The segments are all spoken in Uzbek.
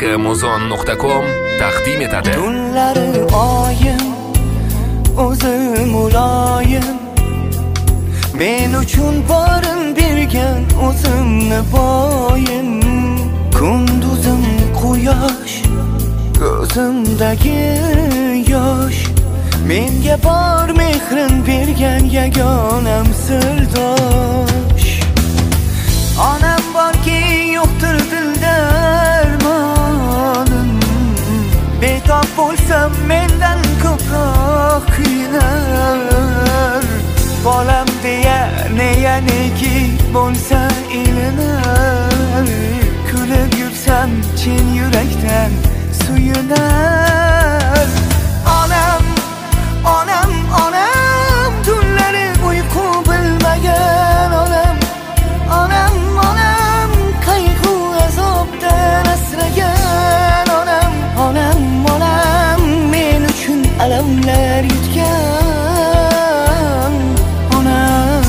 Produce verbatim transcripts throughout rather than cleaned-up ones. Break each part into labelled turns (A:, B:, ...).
A: muzon nuqta com taqdim etadi.
B: Tunlari oyim, o'zi muloyim, men uchun borin bergan o'zimni boyim. Kunduzim quyosh, ko'zimdagi yosh, menga bor mehrin bergan yagonam sirdosh. Onam borki yo'qdir dilda armonim, betob bo'lsam mendan ko'proq qiyinar. Bolam deya neya neki bo'lsa ilinar, kulib yursam chin yurakdan suyunar. Onam, onam, onam, tunlari uyqu bilmagan onam. Onam, onam, qayg'u azobdan asragan onam. Onam, onam, men uchun alamlar yutgan onam.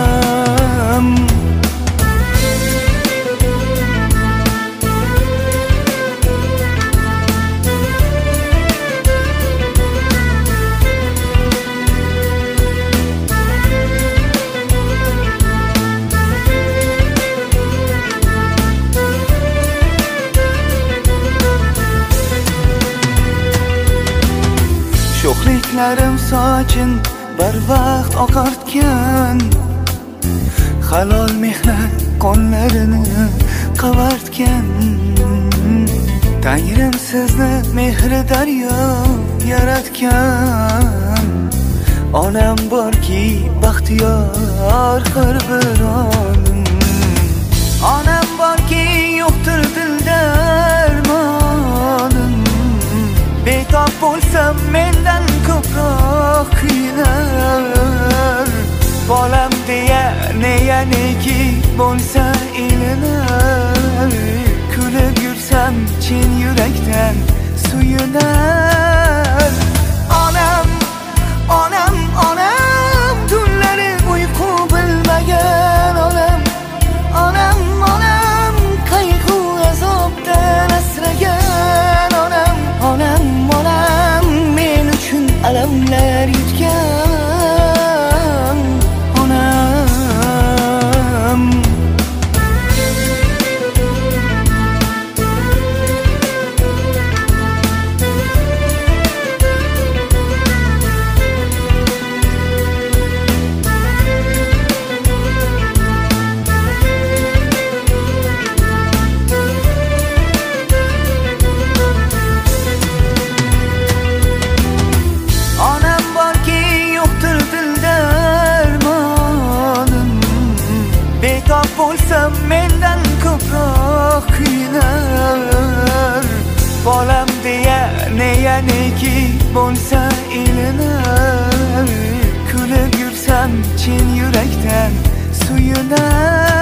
B: Sho'xliklarim sochin barvaqt oqartgan, halol mehnat qonlarini qavartgan. Tangrim sizni mehri daryo yaratgan. Onam borki baxtiyor har bir onim. Onam borki yo'qdir dilda armonim, betob bo'lsam mendan ko'proq qiyinar. Bolam deya neya neki bo'lsa ilinar, kulib yursam chin yurakdan suyunar. Onam, onam, onam, tunlari uyqu bilmagan onam. Onam, onam, qayg'u azobdan asragan onam. Onam, onam, men uchun alamlar yutgan onam. Bo'lsam mendan ko'proq qiyinar. Bolam deya neya neki bo'lsa ilinar, kulib yursam chin yurakdan suyunar.